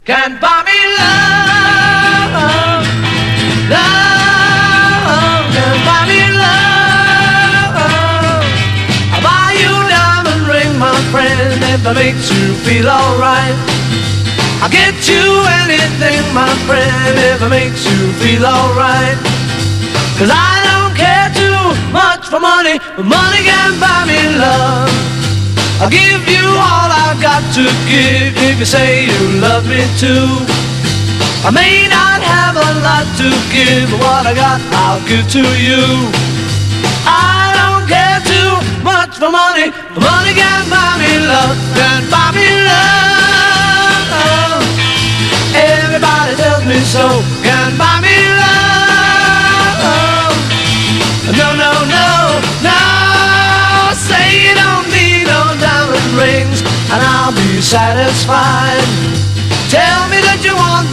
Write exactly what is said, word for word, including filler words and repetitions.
Can't buy me love, love, can't buy me love. I'll buy you a diamond ring, my friend, if that makes you feel alright. I'll get you anything, my friend, if it makes you feel alright. Cause I don't care too much for money, but money can't buy me love. I'll give you all I've got to give if you say you love me too. I may not have a lot to give, but what I got I'll give to you. I don't care too much for money, but money can't buy me love, can't buy me love. Everybody tells me so, can't buy me love. No, no, no, no, say you don't need no diamond rings and I'll be satisfied.